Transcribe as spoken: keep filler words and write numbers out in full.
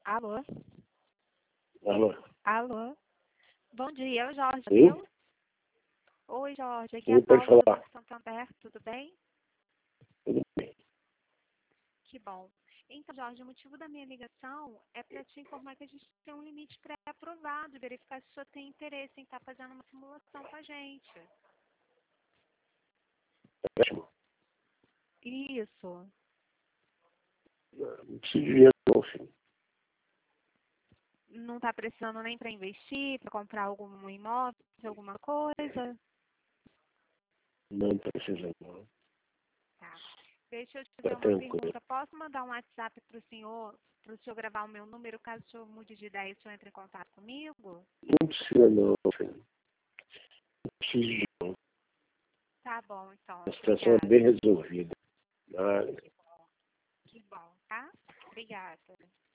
Alô? Alô? Alô? Bom dia, é o Jorge, Sim? viu? Oi, Jorge, aqui é Sim, a pode Paula do falar. Banco Santander, tudo bem? Tudo bem. Que bom. Então, Jorge, o motivo da minha ligação é para te informar que a gente tem um limite pré-aprovado, verificar se o senhor tem interesse em estar fazendo uma simulação com a gente. Ótimo. Isso. Não preciso de dinheiro, não, sim. Não está precisando nem para investir, para comprar algum imóvel, alguma coisa? Não precisa, não. Tá. Deixa eu te fazer Tá uma tranquilo. pergunta. Posso mandar um WhatsApp para o senhor, para o senhor gravar o meu número, caso o senhor mude de ideia e o senhor entre em contato comigo? Não precisa, não, sim. Não preciso de não. Tá bom, então. A situação é Obrigada. bem resolvida. Mas Que bom, tá? Obrigada.